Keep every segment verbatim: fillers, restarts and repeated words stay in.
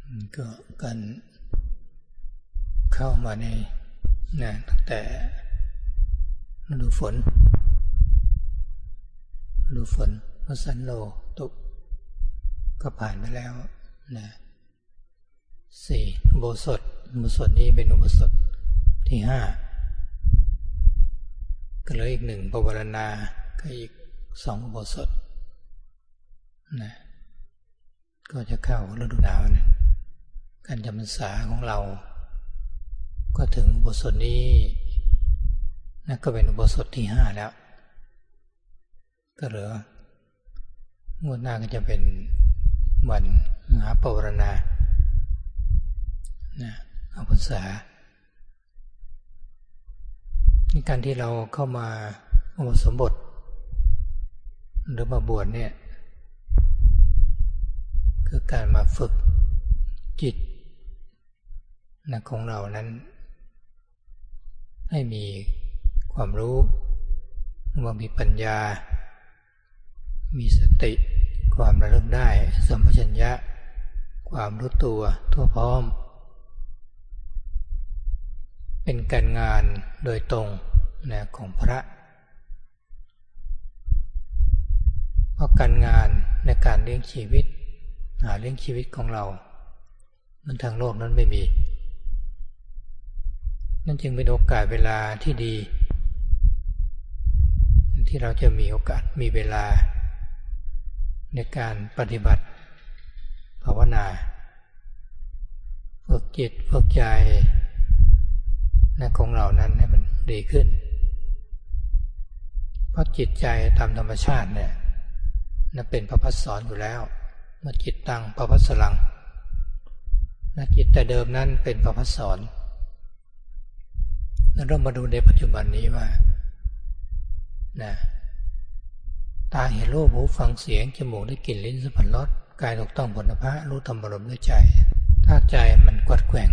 ก็การเข้ามาในนะตั้งแต่ฤดูฝนฤดูฝนพระสันโลตุก็ผ่านไปแล้วนะสี่อุโบสถอุโบสถนี้เป็นอุโบสถที่ห้าก็เหลืออีกหนึ่งปวารณาก็อีกสองอุโบสถนะก็จะเข้าฤดูหนาวนะการจำพรรษาของเราก็ถึงอุโบสถนี้นะก็เป็นอุโบสถที่ห้าแล้วก็เหลืองวดหน้าก็จะเป็นวันมหาปวารณานะเอาพรรษาในการที่เราเข้ามาอุปสมบทหรือมาบวชเนี่ยคือการมาฝึกจิตนะของเรานั้นให้มีความรู้ว่ามีปัญญามีสติความระลึกได้สัมปชัญญะความรู้ตัวทั่วพร้อมเป็นการงานโดยตรงนะของพระเพราะการงานในการเลี้ยงชีวิตหาเลี้ยงชีวิตของเรามันทางโลกนั้นไม่มีนั่นจึงเป็นโอกาสเวลาที่ดีที่เราจะมีโอกาสมีเวลาในการปฏิบัติภาวนาฝึกจิตฝึกใจนะของเรานั้นให้มันดีขึ้นเพราะจิตใจตามธรรมชาติเนี่ยนั่นเป็นประภัสสรอยู่แล้วเมื่อจิตตั้งประภัสสรังนะจิตแต่เดิมนั้นเป็นประภัสสรแล้วเรามาดูในปัจจุบันนี้ว่านะตาเห็นรูปหูฟังเสียงจมูกได้กลิ่นลิ้นสัมผัสรสกายถูกต้องผลพระรู้ธรรมอารมณ์ด้วยใจถ้าใจมันกวัดแกว่ง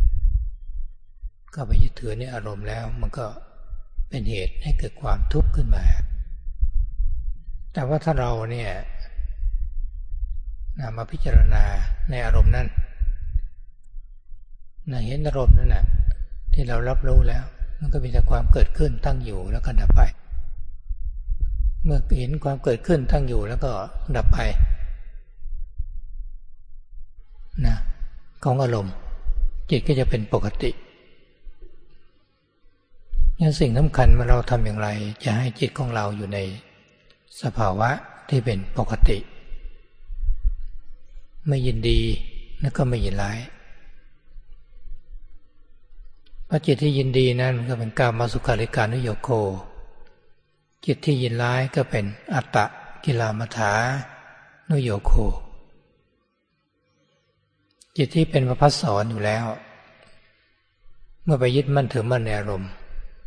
ก็ไปยึดถือในอารมณ์แล้วมันก็เป็นเหตุให้เกิดความทุกข์ขึ้นมาแต่ว่าถ้าเราเนี่ยมาพิจารณาในอารมณ์นั้นเห็นอารมณ์นั้นน่ะที่เรารับรู้แล้วมันก็มีแต่ความเกิดขึ้นตั้งอยู่แล้วก็ดับไปเมื่อเห็นความเกิดขึ้นตั้งอยู่แล้วก็ดับไปนะของอารมณ์จิตก็จะเป็นปกตินี่สิ่งสำคัญว่าเราทำอย่างไรจะให้จิตของเราอยู่ในสภาวะที่เป็นปกติไม่ยินดีแล้วก็ไม่ยินร้ายเพราะจิตที่ยินดีนั้นก็เป็นกามสุขาริการุโยโคจิตที่ยินร้ายก็เป็นอัตตกิลมัฏฐานุโยโคจิตที่เป็นประภัสสรอยู่แล้วเมื่อไปยึดมั่นถือมั่นในอารมณ์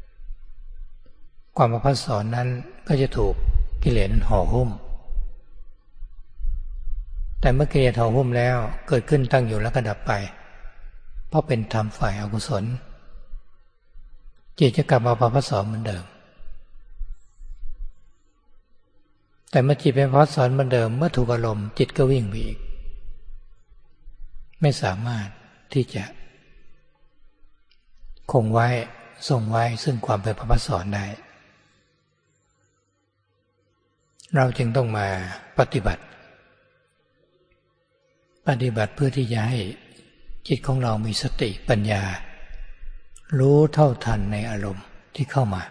ความประภัสสรนั้นก็จะถูกกิเลสนั้นห่อหุ้มแต่เมื่อกิเลสห่อหุ้มแล้วเกิดขึ้นตั้งอยู่แล้วก็ดับไปเพราะเป็นธรรมฝ่ายอกุศลจิตจะกลับมาประภัสสรเหมือนเดิมแต่เมื่อจิตเป็นประภัสสรเหมือนเดิมเมื่อถูกอารมณ์จิตก็วิ่งไปอีกไม่สามารถที่จะคงไว้ทรงไว้ซึ่งความเป็นประภัสสรได้เราจึงต้องมาปฏิบัติปฏิบัติเพื่อที่จะให้จิตของเรามีสติปัญญารู้เท่าทันในอารมณ์ที่เข้ามา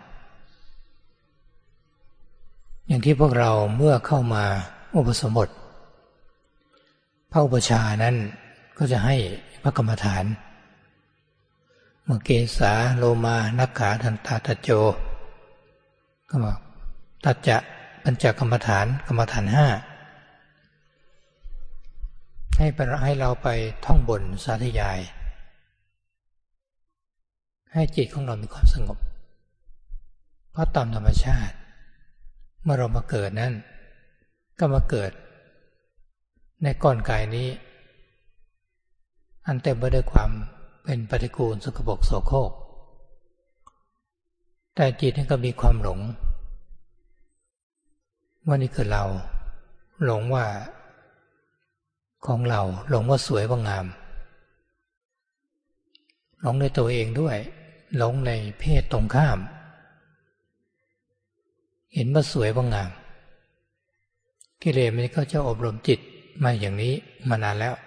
อย่างที่พวกเราเมื่อเข้ามาอุปสมบทพระอุปชานั้นก็จะให้พระกรรมฐานเมื่อเกสาโลมานักขาทันตาตะโจก็บอกตัจจะปัญจกรรมฐานกรรมฐานห้าให้ให้เราไปท่องบนสาธยายให้จิตของเรามีความสงบเพราะตามธรรมชาติเมื่อเรามาเกิดนั้นก็มาเกิดในก้อนกายนี้อันเต็มไปด้วยความเป็นปฏิกูลสกปรกโสโครกแต่จิตนั้นก็มีความหลงว่านี่คือเราหลงว่าของเราหลงว่าสวยว่างามหลงในตัวเองด้วยหลงในเพศตรงข้ามเห็นว่าสวยว่างามกิเลสมันก็จะอบรมจิตมาอย่างนี้มานานแล้ว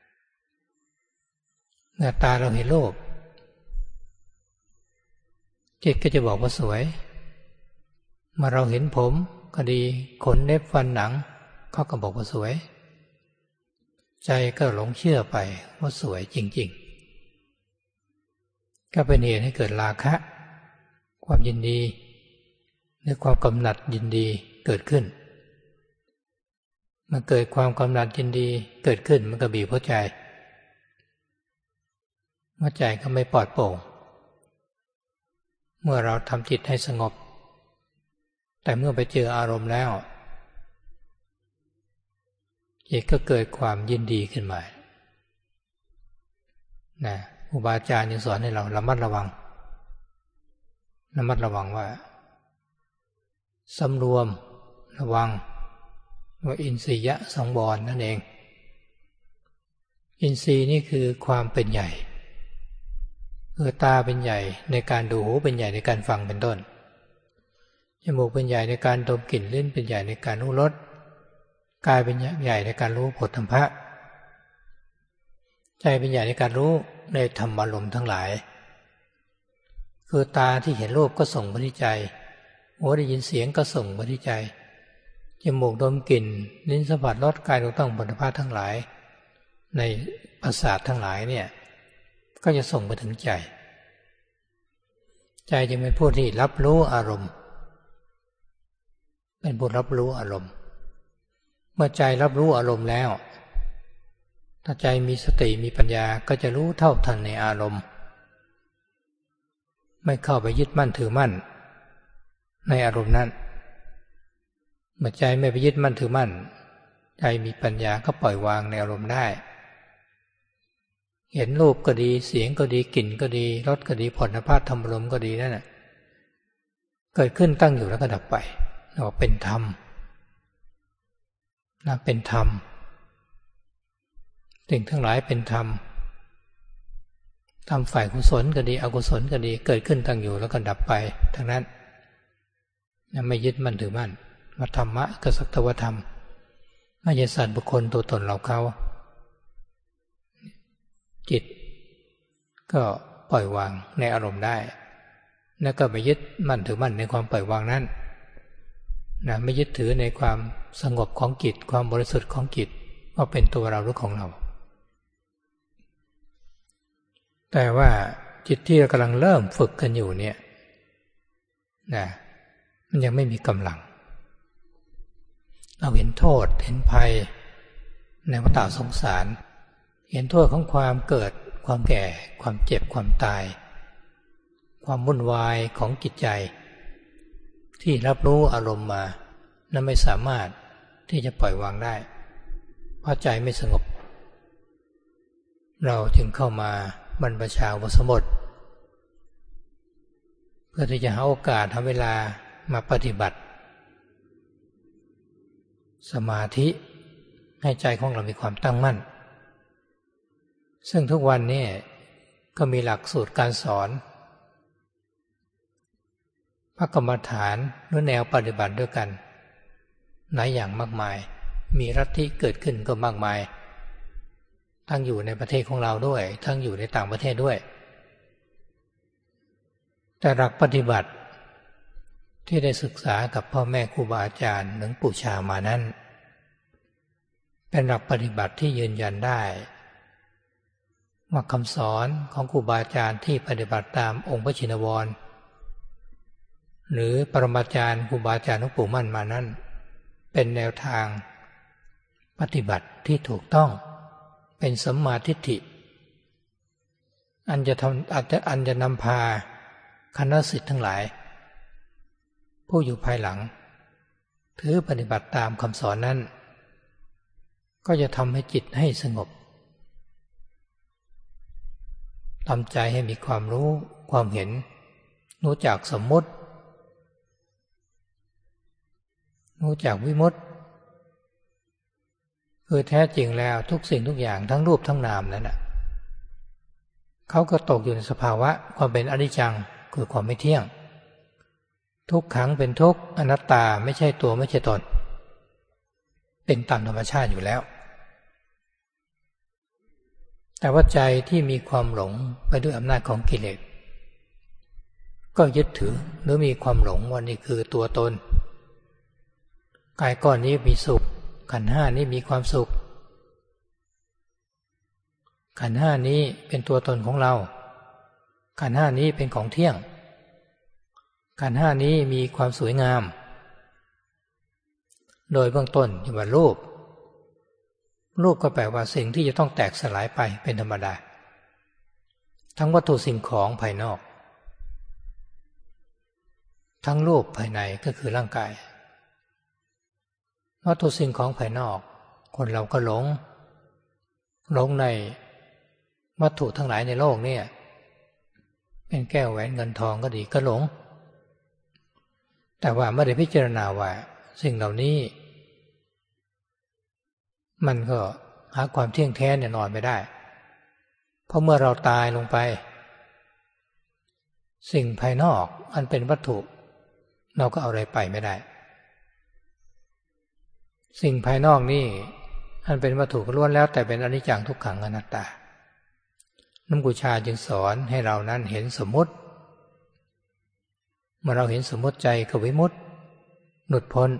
เมื่อตาเราเห็นรูปจิตก็จะบอกว่าสวยเมื่อเราเห็นผมก็ดีขนเล็บฟันหนังเขาก็บอกว่าสวยใจก็หลงเชื่อไปว่าสวยจริงๆก็เป็นเหตุให้เกิดราคะความยินดีหรือความกำหนัดยินดีเกิดขึ้นมันเกิดความกำหนัดยินดีเกิดขึ้นมันก็บีบหัวใจหัวใจก็ไม่ปลอดโปร่งเมื่อเราทำจิตให้สงบแต่เมื่อไปเจออารมณ์แล้วจิตก็เกิดความยินดีขึ้นมานะครูบาอาจารย์ยังสอนให้เราระมัดระวังระมัดระวังว่าสำรวมระวังว่าอินทรียสังวรนั่นเองอินทรีย์นี่คือความเป็นใหญ่คือตาเป็นใหญ่ในการดูหูเป็นใหญ่ในการฟังเป็นต้นจมูกเป็นใหญ่ในการดมกลิ่นลิ้นเป็นใหญ่ในการรู้รสกายเป็นใหญ่ในการรู้โผฏฐัพพะใจเป็นใหญ่ในการรู้ในธรรมารมณ์ทั้งหลายคือตาที่เห็นรูปก็ส่งไปที่ใจหูได้ยินเสียงก็ส่งไปที่ใจจมูกดมกลิ่นลิ้นสัมผัสรสกายรู้ต้องโผฏฐัพพะทั้งหลายในประสาททั้งหลายเนี่ยก็จะส่งไปถึงใจใจจะเป็นผู้ที่รับรู้อารมณ์เป็นผู้รับรู้อารมณ์เมื่อใจรับรู้อารมณ์แล้วถ้าใจมีสติมีปัญญาก็จะรู้เท่าทันในอารมณ์ไม่เข้าไปยึดมั่นถือมั่นในอารมณ์นั้นเมื่อใจไม่ไปยึดมั่นถือมั่นใจมีปัญญาก็ปล่อยวางในอารมณ์ได้เห็นรูปก็ดีเสียงก็ดีกลิ่นก็ดีรสก็ดีโผฏฐัพพะธรรมารมณ์ก็ดีนั่นน่ะเกิดขึ้นตั้งอยู่แล้วก็ดับไปเราเป็นธรรมนะเป็นธรรมสิ่งทั้งหลายเป็นธรรมทำฝ่ายกุศลก็ดีอกุศลก็ดีเกิดขึ้นตั้งอยู่แล้วก็ดับไปทั้งนั้นไม่ยึดมั่นถือมั่นว่าธรรมะก็สักแต่ว่าธรรมไม่ใช่สัตว์บุคคลตัวตนเราเขาจิตก็ปล่อยวางในอารมณ์ได้แล้วก็ไม่ยึดมั่นถือมั่นในความปล่อยวางนั้นนะไม่ยึดถือในความสงบของจิตความบริสุทธิ์ของจิตว่าเป็นตัวเราหรือของเราแต่ว่าจิตที่เรากำลังเริ่มฝึกกันอยู่เนี่ยนะมันยังไม่มีกำลังเราเห็นโทษเห็นภัยในวัฏฏะสงสารเห็นโทษของความเกิดความแก่ความเจ็บความตายความวุ่นวายของจิตใจที่รับรู้อารมณ์มานั้นไม่สามารถที่จะปล่อยวางได้เพราะใจไม่สงบเราจึงเข้ามาบรรพชาอุปสมบทเพื่อที่จะหาโอกาสหาเวลามาปฏิบัติสมาธิให้ใจของเรามีความตั้งมั่นซึ่งทุกวันนี้ก็มีหลักสูตรการสอนพระกรรมฐานหรือแนวปฏิบัติด้วยกันหลายอย่างมากมายมีลัทธิเกิดขึ้นก็มากมายทั้งอยู่ในประเทศของเราด้วยทั้งอยู่ในต่างประเทศด้วยแต่หลักปฏิบัติที่ได้ศึกษากับพ่อแม่ครูบาอาจารย์หลวงปู่ชามานั้นเป็นหลักปฏิบัติที่ยืนยันได้ว่าคำสอนของครูบาอาจารย์ที่ปฏิบัติตามองค์พระชินวรหรือปรมาจารย์ครูบาอาจารย์หลวงปู่มั่นมานั้นเป็นแนวทางปฏิบัติที่ถูกต้องเป็นสัมมาทิฏฐิอันจะทำอาจจะอันจะนำพาคณะศิษย์ทั้งหลายผู้อยู่ภายหลังถือปฏิบัติตามคำสอนนั้นก็จะทำให้จิตให้สงบทำใจให้มีความรู้ความเห็นรู้จักสมมุติรู้จักวิมุตติคือแท้จริงแล้วทุกสิ่งทุกอย่างทั้งรูปทั้งนามนั้นน่ะเขาก็ตกอยู่ในสภาวะความเป็นอนิจจังคือความไม่เที่ยงทุกขังเป็นทุกข์อนัตตาไม่ใช่ตัวไม่ใช่ตนเป็นตามธรรมชาติอยู่แล้วแต่ว่าใจที่มีความหลงไปด้วยอำนาจของกิเลสก็ยึดถือหรือมีความหลงว่านี่คือตัวตนกายก้อนนี้มีสุขขันธ์ห้านี้มีความสุขขันธ์ห้านี้เป็นตัวตนของเราขันธ์ห้านี้เป็นของเที่ยงขันธ์ห้านี้มีความสวยงามโดยเบื้องต้นที่ว่ารูปรูปก็แปลว่าสิ่งที่จะต้องแตกสลายไปเป็นธรรมดาทั้งวัตถุสิ่งของภายนอกทั้งรูปภายในก็คือร่างกายวัตถุสิ่งของภายนอกคนเราก็หลงหลงในวัตถุทั้งหลายในโลกนี่เป็นแก้วแหวนเงินทองก็ดีก็หลงแต่ว่าไม่ได้พิจารณาว่าสิ่งเหล่านี้มันก็หาความเที่ยงแท้แน่นอนไม่ได้เพราะเมื่อเราตายลงไปสิ่งภายนอกอันเป็นวัตถุเราก็เอาอะไรไปไม่ได้สิ่งภายนอกนี่อันเป็นวัตถุก็ล้วนแล้วแต่เป็นอนิจจังทุกขังอนัตตานัมกุชาจึงสอนให้เรานั้นเห็นสมมุติเมื่อเราเห็นสมมุติใจก็วิมุตติหลุดพ้น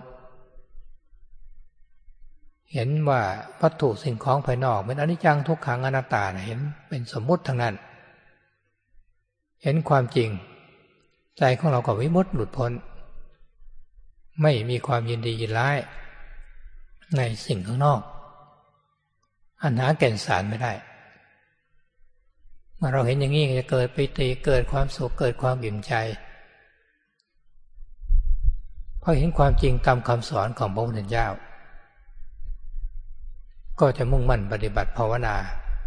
เห็นว่าวัตถุสิ่งของภายนอกเป็นอนิจจังทุกขังอนัตตาเห็นเป็นสมมุติทั้งนั้นเห็นความจริงใจของเราก็วิมุตติหลุดพ้นไม่มีความยินดียินร้ายในสิ่งข้างนอกอันหาแก่นสารไม่ได้เมื่อเราเห็นอย่างนี้จะเกิดปิติเกิดความสุขเกิดความอิ่มใจพอเห็นความจริงตามคำสอนของพระพุทธเจ้าก็จะมุ่งมั่นปฏิบัติภาวนา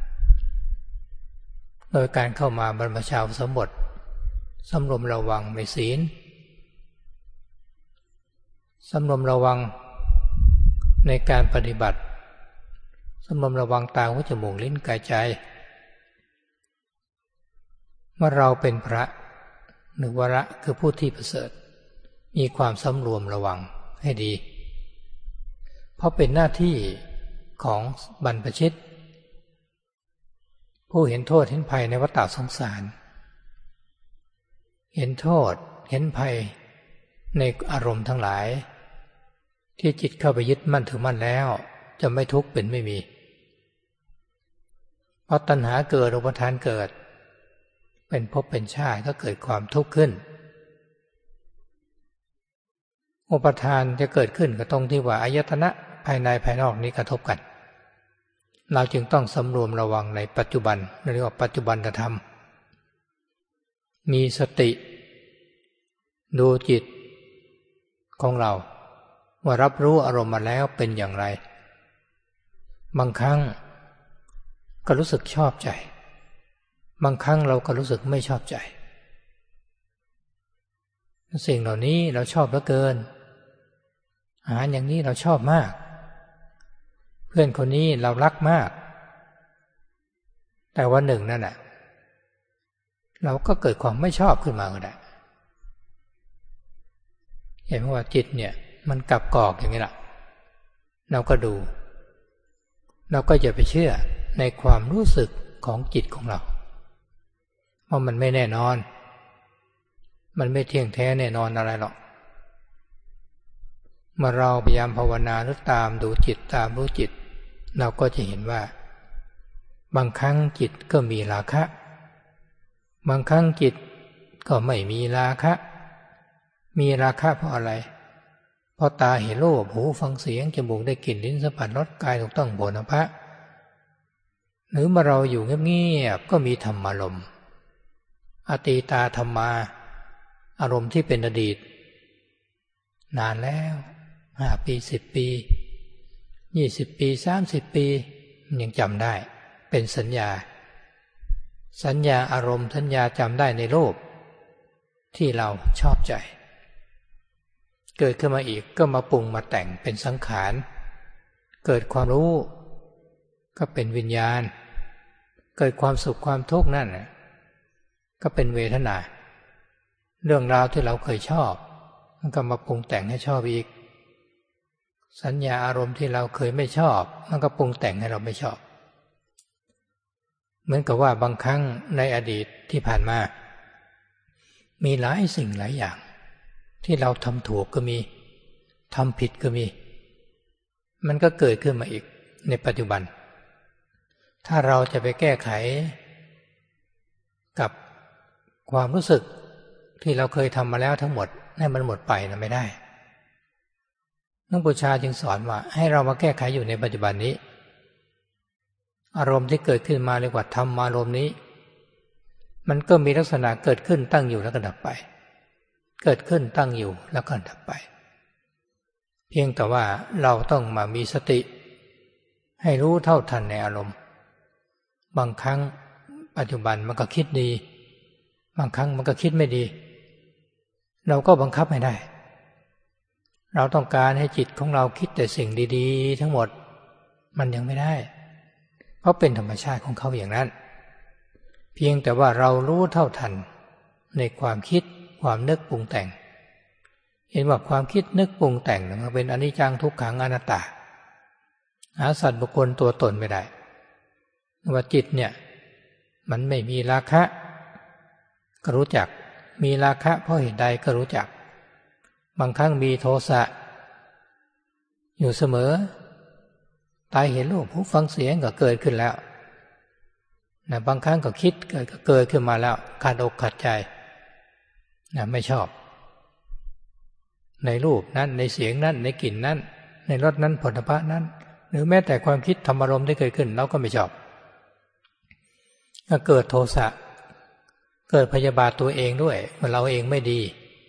โดยการเข้ามาบรรพชาอุปสมบทสำรวมระวังในศีลสำรวมระวังในการปฏิบัติสำรวมระวังตาหูจมูกลิ้นกายใจเมื่อเราเป็นพระหรือวระคือผู้ที่ประเสริฐมีความสำรวมระวังให้ดีเพราะเป็นหน้าที่ของบรรพชิตผู้เห็นโทษเห็นภัยในวัฏฏะสงสารเห็นโทษเห็นภัยในอารมณ์ทั้งหลายที่จิตเข้าไปยึดมั่นถือมั่นแล้วจะไม่ทุกข์เป็นไม่มีเพราะตัณหาเกิดอุปาทานเกิดเป็นภพเป็นชาติก็เกิดความทุกข์ขึ้นอุปาทานจะเกิดขึ้นก็ตรงที่ว่าอายตนะภายในภายนอกนี้กระทบกันเราจึงต้องสำรวมระวังในปัจจุบันเรียกว่าปัจจุบันธรรมมีสติดูจิตของเราว่ารับรู้อารมณ์มาแล้วเป็นอย่างไรบางครั้งก็รู้สึกชอบใจบางครั้งเราก็รู้สึกไม่ชอบใจสิ่งเหล่านี้เราชอบเหลือเกินอาหารอย่างนี้เราชอบมากเพื่อนคนนี้เรารักมากแต่วันหนึ่งนั่นแหละเราก็เกิดความไม่ชอบขึ้นมาก็ได้เห็นว่าจิตเนี่ยมันกลับกอกอย่างนี้แหละเราก็ดูเราก็อย่าไปเชื่อในความรู้สึกของจิตของเราเพราะมันไม่แน่นอนมันไม่เที่ยงแท้แน่นอนอะไรหรอกเมื่อเราพยายามภาวนาหรือตามดูจิตตามรู้จิตเราก็จะเห็นว่าบางครั้งจิตก็มีราคะบางครั้งจิตก็ไม่มีราคะมีราคะเพราะอะไรเพราะตาเห็นรูปหูฟังเสียงจมูกได้กลิ่นลิ้นสัมผัสรสกายถูกต้องโผฏฐัพพะหรือเมื่อเราอยู่เงียบๆก็มีธรรมารมณ์อตีตาธรรมาอารมณ์ที่เป็นอดีตนานแล้วห้าปีสิบปียี่สิบปีสามสิบปียังจำได้เป็นสัญญาสัญญาอารมณ์สัญญาจำได้ในรูปที่เราชอบใจเกิดขึ้นมาอีกก็มาปรุงมาแต่งเป็นสังขารเกิดความรู้ก็เป็นวิญญาณเกิดความสุขความทุกข์นั่นก็เป็นเวทนาเรื่องราวที่เราเคยชอบมันก็มาปรุงแต่งให้ชอบอีกสัญญาอารมณ์ที่เราเคยไม่ชอบมันก็ปรุงแต่งให้เราไม่ชอบเหมือนกับว่าบางครั้งในอดีตที่ผ่านมามีหลายสิ่งหลายอย่างที่เราทำถูกก็มีทำผิดก็มีมันก็เกิดขึ้นมาอีกในปัจจุบันถ้าเราจะไปแก้ไขกับความรู้สึกที่เราเคยทำมาแล้วทั้งหมดให้มันหมดไปนะไม่ได้หลวงปู่ชาจึงสอนว่าให้เรามาแก้ไขอยู่ในปัจจุบันนี้อารมณ์ที่เกิดขึ้นมาเรียกว่าธรรมอารมณ์นี้มันก็มีลักษณะเกิดขึ้นตั้งอยู่แล้วก็ดับไปเกิดขึ้นตั้งอยู่แล้วก็ดับไปเพียงแต่ว่าเราต้องมามีสติให้รู้เท่าทันในอารมณ์บางครั้งปัจจุบันมันก็คิดดีบางครั้งมันก็คิดไม่ดีเราก็บังคับไม่ได้เราต้องการให้จิตของเราคิดแต่สิ่งดีๆทั้งหมดมันยังไม่ได้เพราะเป็นธรรมชาติของเขาอย่างนั้นเพียงแต่ว่าเรารู้เท่าทันในความคิดความนึกปรุงแต่งเห็นว่าความคิดนึกปรุงแต่งมันเป็นอนิจจังทุกขังอนัตตาหาสัตว์บุคคลตัวตนไม่ได้ว่าจิตเนี่ยมันไม่มีราคะก็รู้จักมีราคะเพราะเหตุใดก็รู้จักบางครั้งมีโทสะอยู่เสมอตาเห็นรูปหูฟังเสียงก็เกิดขึ้นแล้วนะบางครั้งก็คิดเกิดก็เกิดขึ้นมาแล้วขาดอกขาดใจนะไม่ชอบในรูปนั้นในเสียงนั้นในกลิ่นนั้นในรสนั้นผลิภัณฑ์นั้นหรือแม้แต่ความคิดธรรมารมณ์ที่เกิดขึ้นเราก็ไม่ชอบก็เกิดโทสะเกิดพยาบาทตัวเองด้วยว่าเราเองไม่ดี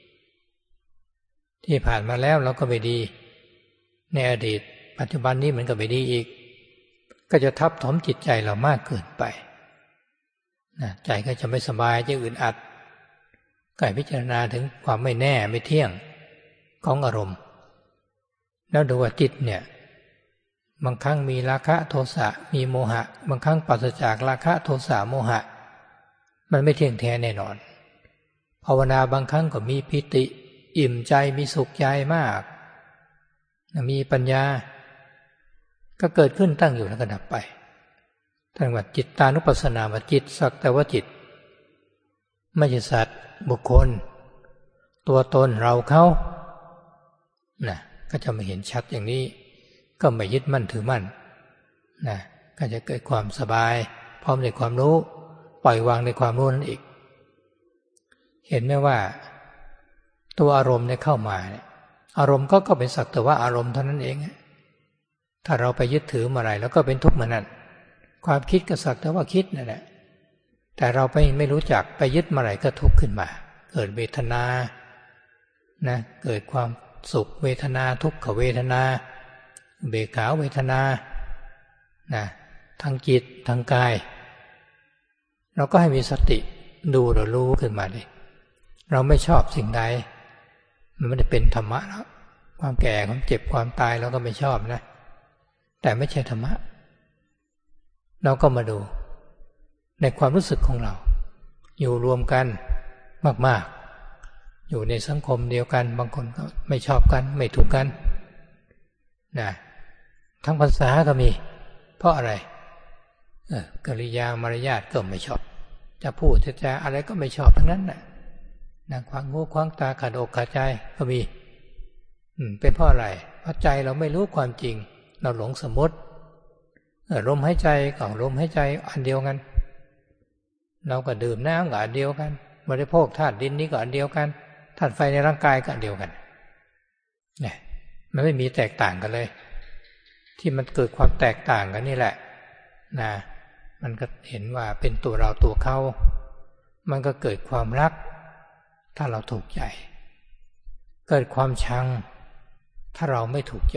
ที่ผ่านมาแล้วเราก็ไม่ดีในอดีตปัจจุบันนี้มันก็ไม่ดีอีกก็จะทับถมจิตใจเรามากเกินไปนะใจก็จะไม่สบายจะอึดอัดก็ให้พิจารณาถึงความไม่แน่ไม่เที่ยงของอารมณ์แล้วดูว่าจิตเนี่ยบางครั้งมีราคะโทสะมีโมหะบางครั้งปราศจากราคะโทสะโมหะมันไม่เที่ยงแท้แน่นอนภาวนาบางครั้งก็มีปิติอิ่มใจมีสุขใจมากมีปัญญาก็เกิดขึ้นตั้งอยู่แล้วก็ดับไปท่านว่าจิตตานุปัสสนาว่าจิตสักแต่ว่าจิตไม่ใช่สัตว์บุคคลตัวตนเราเขานะก็จะมาเห็นชัดอย่างนี้ก็ไม่ยึดมั่นถือมั่นนะก็จะเกิดความสบายพร้อมในความรู้ปล่อยวางในความรู้นั้นอีกเห็นไหมว่าตัวอารมณ์เนี่ยเข้ามาเนี่ยอารมณ์ก็ก็เป็นสักแต่ว่าอารมณ์เท่านั้นเองถ้าเราไปยึดถือเมื่อไหร่แล้วก็เป็นทุกข์เหมือนนั้นความคิดก็สักแต่ว่าคิดนั่นแหละแต่เราไปไม่รู้จักไปยึดเมื่อไหร่ก็ทุกข์ขึ้นมาเกิดเวทนานะเกิดความสุขเวทนาทุกขเวทนาเบกขาเวทนานะทางจิตทางกายเราก็ให้มีสติดูเรารู้ขึ้นมาดิเราไม่ชอบสิ่งใดมันไม่ได้เป็นธรรมะแล้วความแก่ความเจ็บความตายเราก็ไม่ชอบนะแต่ไม่ใช่ธรรมะเราก็มาดูในความรู้สึกของเราอยู่รวมกันมากๆอยู่ในสังคมเดียวกันบางคนก็ไม่ชอบกันไม่ถูกกันนะทั้งภาษาก็มีเพราะอะไรเออกริยามารยาทก็ไม่ชอบจะพูดจะจาอะไรก็ไม่ชอบทั้งนั้นน่ะนะควางหูควางตาขาดอกขาดใจก็มีอืมเป็นเพราะอะไรเพราะใจเราไม่รู้ความจริงเราหลงสมมติเออลมหายใจกับลมหายใจอันเดียวกันเราก็ดื่มน้ำกับอันเดียวกันบริโภคธาตุดินนี้ก็อันเดียวกันธาตุไฟในร่างกายก็อันเดียวกันเนี่ยมันไม่มีแตกต่างกันเลยที่มันเกิดความแตกต่างกันนี่แหละนะมันก็เห็นว่าเป็นตัวเราตัวเขามันก็เกิดความรักถ้าเราถูกใจเกิดความชังถ้าเราไม่ถูกใจ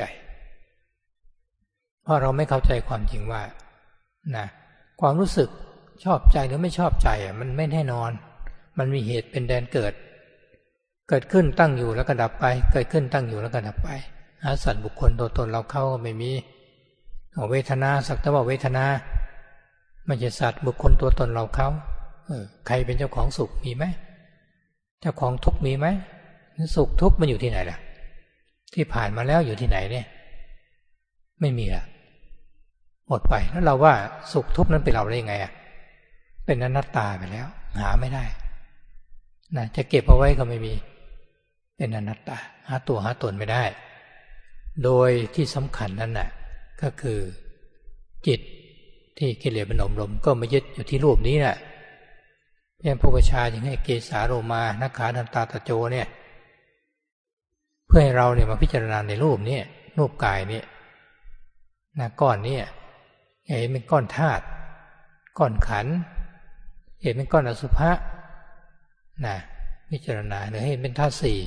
เพราะเราไม่เข้าใจความจริงว่านะความรู้สึกชอบใจหรือไม่ชอบใจมันไม่แน่นอนมันมีเหตุเป็นแดนเกิดเกิดขึ้นตั้งอยู่แล้วก็ดับไปเกิดขึ้นตั้งอยู่แล้วก็ดับไปหาสัตว์บุคคลตัวตนเราเข้าก็ไม่มีเวทนาสักแต่ว่าเวทนาไม่ใช่สัตว์บุคคลตัวตนเราเขาเออใครเป็นเจ้าของสุขมีไหมเจ้าของทุกข์มีไหมสุขทุกข์มันอยู่ที่ไหนล่ะที่ผ่านมาแล้วอยู่ที่ไหนเนี่ยไม่มีละหมดไปแล้วเราว่าสุขทุกข์นั้นเป็นเราได้ยังไงอ่ะเป็นอนัตตาไปแล้วหาไม่ได้นะจะเก็บเอาไว้ก็ไม่มีเป็นอนัตตาหาตัวหาตนไม่ได้โดยที่สำคัญนั่นน่ะก็คือจิตที่กิเลสมันอบรมก็มายึดอยู่ที่รูปนี้แหละเพียงพระพุทธเจ้าอย่างให้เกสาโลมานักขาทันตาตะโจเนี่ยเพื่อให้เราเนี่ยมาพิจารณาในรูปนี้รูปกายนี้นะก้อนนี้เห็นเป็นก้อนธาตุก้อนขันธ์เห็นเป็นก้อนอสุภะนะพิจารณาหรือให้เป็นธาตุสี่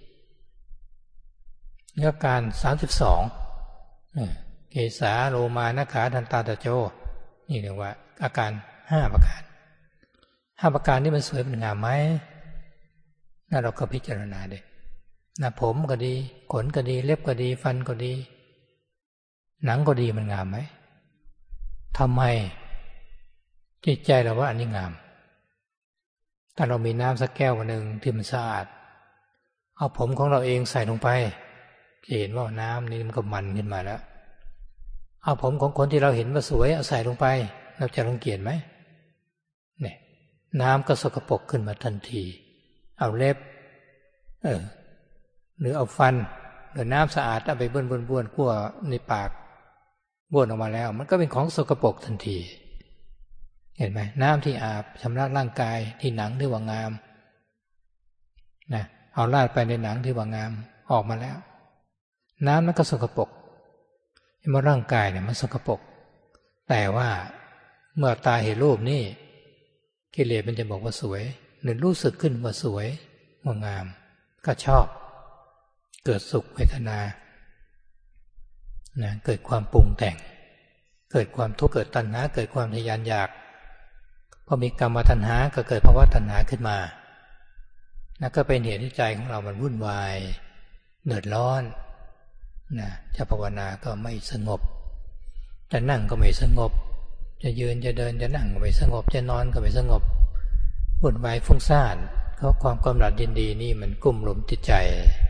เนื้อการสามสิบสองเกสาโลมานักขาทันตาตะโจนี่เรียกว่าอาการห้าประการห้าประการนี้มันสวยเป็นงามไหมน่าเราก็พิจารณาดิหน้าผมก็ดีขนก็ดีเล็บก็ดีฟันก็ดีหนังก็ดีมันงามไหมทำไมจิตใจเราว่าอันนี้งามถ้าเรามีน้ำสักแก้วหนึ่งที่มันสะอาดเอาผมของเราเองใส่ลงไปจะเห็นว่าน้ำนี้มันก็มันขึ้นมาแล้วเอาผมของคนที่เราเห็นว่าสวยเอาใส่ลงไปเราจะรังเกียจไหมเนี่ยน้ำก็สกปรกขึ้นมาทันทีเอาเล็บเออหรือเอาฟันหรือน้ำสะอาดเอาไปบ้วนบ้วนบ้วนกลัวในปากบ้วนออกมาแล้วมันก็เป็นของสกปรกทันทีเห็นไหมน้ำที่อาบชำระร่างกายที่หนังที่ว่างามนะเอาราดไปในหนังที่ว่างามออกมาแล้วน้ำมันก็สกปรกเมื่อร่างกายเนี่ยมันสกปรกแต่ว่าเมื่อตาเห็นรูปนี่กิเลสมันจะบอกว่าสวยหรือรู้สึกขึ้นว่าสวยว่างามก็ชอบเกิดสุขเวทนานะเกิดความปรุงแต่งเกิดความทุกข์เกิดตัณหาเกิดความทะยานอยากพอมีกรรมตัณหาก็เกิดภาวะตัณหาขึ้นมานั่นก็เป็นเหตุที่ใจของเรามันวุ่นวายเดือดร้อนนะจะภาวนาก็ไม่สงบจะนั่งก็ไม่สงบจะยืนจะเดินจะนั่งก็ไม่สงบจะนอนก็ไม่สงบวุ่นวายฟุ้งซ่านเพราะความกำหนัดยินดีนี่มันกุ้มลุมจิตใจ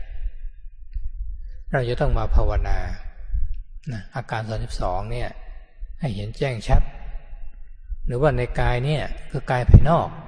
เราจะต้องมาภาวนานะอาการสามสิบสองเนี่ยให้เห็นแจ้งชัดหรือว่าในกายเนี่ยคือกายภายนอก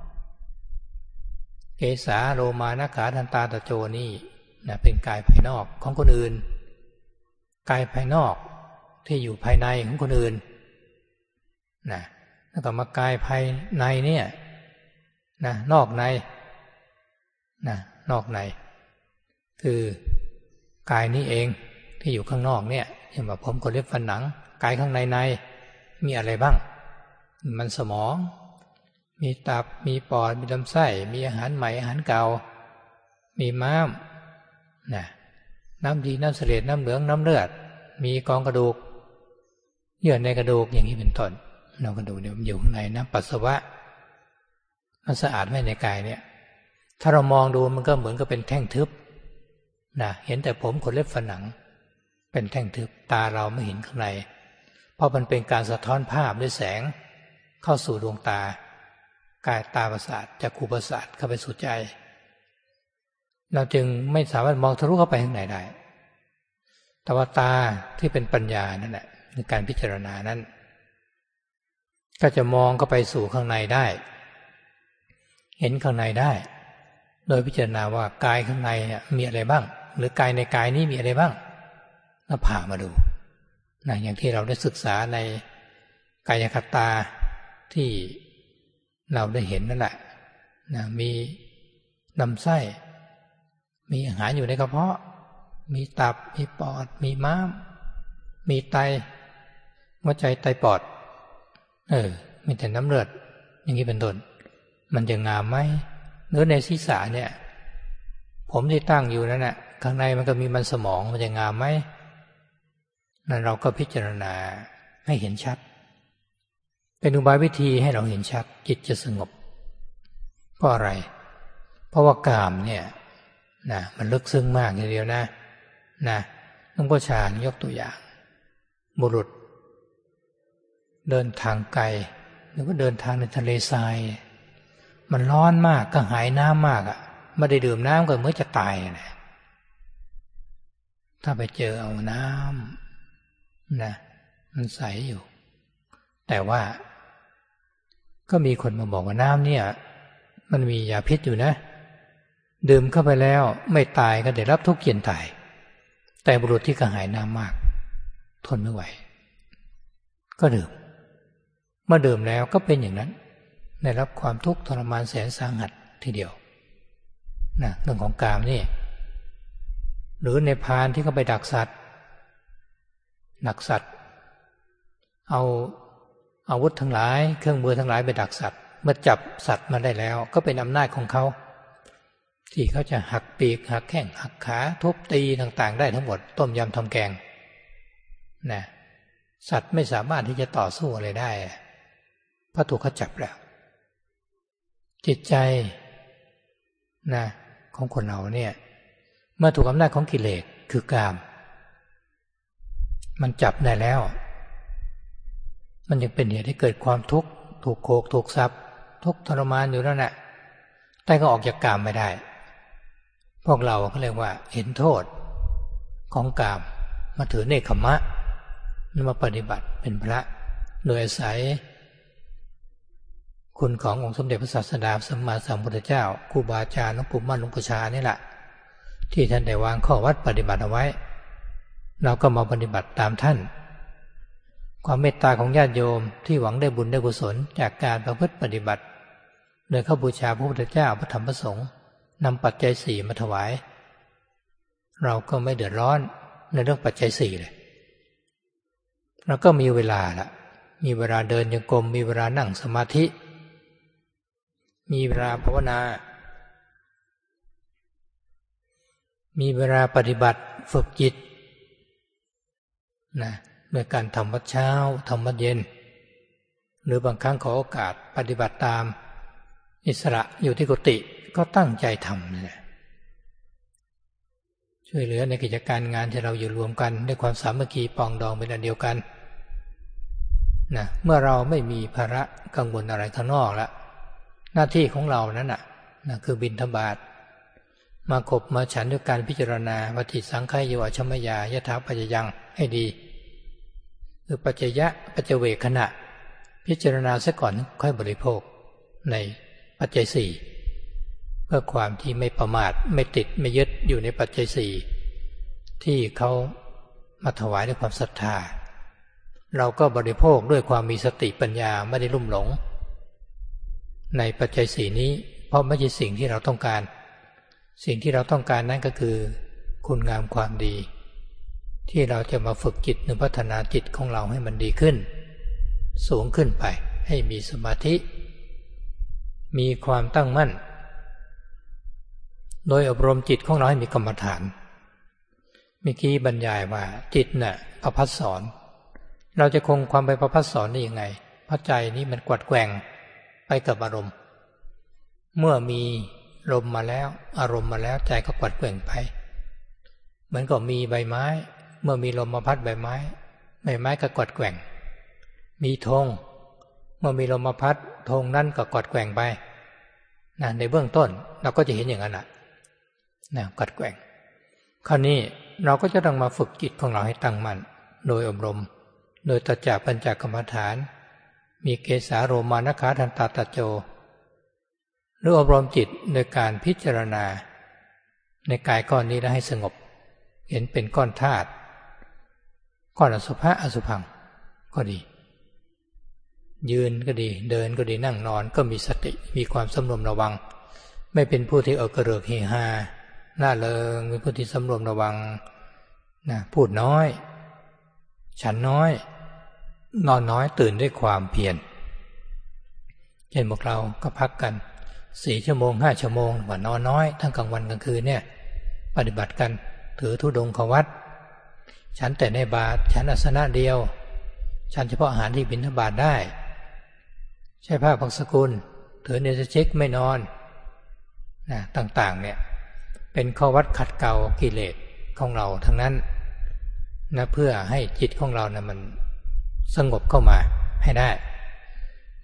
เกสาโลมานักขาทันตาตะโจนี่นะเป็นกายภายนอกของคนอื่นกายภายนอกที่อยู่ภายในของคนอื่นนะแล้วก็มากายภายในเนี่ยนะนอกในนะนอกในคือกายนี้เองที่อยู่ข้างนอกเนี่ยอย่างแบบผมขนเล็บฟันหนังกายข้างในในมีอะไรบ้างมันสมองมีตับมีปอดมีลำไส้มีอาหารใหม่อาหารเก่ามีม้ามนะน้ำดีน้ำเสลดน้ำเหลืองน้ำเลือดมีกองกระดูกเยื่อในกระดูกอย่างนี้เป็นต้นเรากระดูกเนี่ยมันอยู่ข้างในน้ำปัสสาวะมันสะอาดไหมในกายเนี่ยถ้าเรามองดูมันก็เหมือนกับเป็นแท่งทึบนะเห็นแต่ผมขนเล็บฟันหนังเป็นแท่งทึบตาเราไม่เห็นข้างในเพราะมันเป็นการสะท้อนภาพด้วยแสงเข้าสู่ดวงตากายตาประสาทจักขุประสาทเข้าไปสู่ใจเราจึงไม่สามารถมองทะลุเข้าไปข้างในได้แต่ว่าตาที่เป็นปัญญานั่นแหละในการพิจารณานั้นก็จะมองเข้าไปสู่ข้างในได้เห็นข้างในได้โดยพิจารณาว่ากายข้างในเนี่ยมีอะไรบ้างหรือกายในกายนี้มีอะไรบ้างแล้วผ่ามาดูนะอย่างที่เราได้ศึกษาในกายคตาที่เราได้เห็นนั่นแหละนะมีลำไส้มีอาหารอยู่ในกระเพาะมีตับมีปอดมีม้ามมีไตหัวใจไตปอดเออมีแต่น้ำเลือดอย่างนี้เป็นต้นมันจะงามไหมหรือในศีรษะเนี่ยผมที่ตั้งอยู่นั่นน่ะข้างในมันก็มีมันสมองมันจะงามไหมนั่นเราก็พิจารณาให้เห็นชัดเป็นอุบายวิธีให้เราเห็นชัดจิตจะสงบเพราะอะไรเพราะว่ากามเนี่ยนะมันลึกซึ้งมากทีเดียวนะนะหลวงพ่อชาญยกตัวอย่างบุรุษเดินทางไกลหรือว่าเดินทางในทะเลทรายมันร้อนมากก็หายน้ำมากอ่ะไม่ได้ดื่มน้ำก็เหมือนจะตายนะถ้าไปเจอเอาน้ำนะมันใสอยู่แต่ว่าก็มีคนมาบอกว่าน้ำเนี่ยมันมียาพิษอยู่นะดื่มเข้าไปแล้วไม่ตายก็ได้รับทุกข์เย็นตายแต่บุรุษที่กระหายน้ำมากทนไม่ไหวก็ดื่มเมื่อดื่มแล้วก็เป็นอย่างนั้นได้รับความทุกข์ทรมานแสนสาหัสทีเดียวนะเรื่องของกามนี่หรือในพรานที่เขาไปดักสัตว์ดักสัตว์เอาอาวุธทั้งหลายเครื่องมือทั้งหลายไปดักสัตว์เมื่อจับสัตว์มาได้แล้วก็เป็นอำนาจของเขาที่เขาจะหักปีกหักแข้งหักขาทุบตีต่างๆได้ทั้งหมดต้มยำทำแกงนะสัตว์ไม่สามารถที่จะต่อสู้อะไรได้เพราะถูกเขาจับแล้วจิตใจนะของคนเราเนี่ยเมื่อถูกอำนาจของกิเลสคือกามมันจับได้แล้วมันยังเป็นเหตุให้เกิดความทุกข์ถูกโขกถูกสับทุกข์ทรมานอยู่นั่นแหละแต่ก็ออกจากกามไม่ได้พวกเราเขาเรียกว่าเห็นโทษของกามมาถือเนกขัมมะนำมาปฏิบัติเป็นพระโดยอาศัยคุณขององค์สมเด็จพระศาสดาสัมมาสัมพุทธเจ้าครูบาอาจารย์หลวงปู่มั่นหลวงปู่ชานี่แหละที่ท่านได้วางข้อวัดปฏิบัติเอาไว้เราก็มาปฏิบัติตามท่านความเมตตาของญาติโยมที่หวังได้บุญได้กุศลจากการประพฤติปฏิบัติโดยเข้าบูชาพระพุทธเจ้าพระธรรมพระสงฆ์นำปัจจัยสี่มาถวายเราก็ไม่เดือดร้อนในเรื่องปัจจัยสี่เลยเราก็มีเวลาละมีเวลาเดินจงกรมมีเวลานั่งสมาธิมีเวลาภาวนามีเวลาปฏิบัติฝึกจิตนะโดยการทำวัดเช้าทำวัดเย็นหรือบางครั้งขอโอกาสปฏิบัติตามอิสระอยู่ที่กุฏิก็ตั้งใจทำนะช่วยเหลือในกิจการงานที่เราอยู่รวมกันด้วยความสามัคคีปองดองเป็นอันเดียวกันนะเมื่อเราไม่มีภาระกังวลอะไรข้างนอกแล้วหน้าที่ของเรานั้นน่ะนะคือบิณฑบาตมาขบมาฉันด้วยการพิจารณาวัตถิสังขายโยอชมยายถาปัจจยังให้ดีคือปัจจยะปัจเจเวคขณะพิจารณาซะก่อนค่อยบริโภคในปัจจัยสี่เพื่อความที่ไม่ประมาทไม่ติดไม่ยึดอยู่ในปัจจัยสี่ที่เขามาถวายด้วยความศรัทธาเราก็บริโภคด้วยความมีสติปัญญาไม่ได้ลุ่มหลงในปัจจัยสี่นี้เพราะไม่ใช่สิ่งที่เราต้องการสิ่งที่เราต้องการนั้นก็คือคุณงามความดีที่เราจะมาฝึกจิตหรือพัฒนาจิตของเราให้มันดีขึ้นสูงขึ้นไปให้มีสมาธิมีความตั้งมั่นโดยอบรมจิตของเราให้มีกรรมฐานเมื่อกี้บรรยายว่าจิตน่ะประภัสสรเราจะคงความไปประภัสสรได้ยังไงเพราะใจนี้มันกวัดแกว่งไปกับอารมณ์เมื่อมีลมมาแล้วอารมณ์มาแล้วใจก็กวัดแกว่งไปเหมือนกับมีใบไม้เมื่อมีลมมาพัดใบไม้ใบไม้ก็กวัดแกว่งมีธงเมื่อมีลมมาพัดธงนั้นก็กวัดแกว่งไปนะในเบื้องต้นเราก็จะเห็นอย่างนั้นนะนะกวัดแกว่งคราวนี้เราก็จะต้องมาฝึกจิตของเราให้ตั้งมั่นโดยอบรมโดยตัจจะปัญจกรรมฐานมีเกสาโรมานคาทันตาตโจหรืออบรมจิตโดยการพิจารณาในกายก้อนนี้แล้วให้สงบเห็นเป็นก้อนธาตุก้อนอสุภะอสุภังก็ดียืนก็ดีเดินก็ดีนั่งนอนก็มีสติมีความสำรวมระวังไม่เป็นผู้ที่เอิกกระเริกเฮฮาล่าเริงเป็นผู้ที่สำรวมระวังนะพูดน้อยฉันน้อยนอนน้อยตื่นด้วยความเพียรเช่นพวกเราก็พักกันสี่ชั่วโมงห้าชั่วโมงว่านอนน้อยทั้งกลางวันกลางคืนเนี่ยปฏิบัติกันถือธุดงควัตรฉันแต่ในบาตรฉันอาสนะเดียวฉันเฉพาะอาหารที่บิณฑบาตได้ใช้ผ้าพักสกุลถือเนสเช็คไม่นอนนะต่างๆเนี่ยเป็นข้อวัดขัดเกลากิเลสของเราทั้งนั้นนะเพื่อให้จิตของเรานะมันสงบเข้ามาให้ได้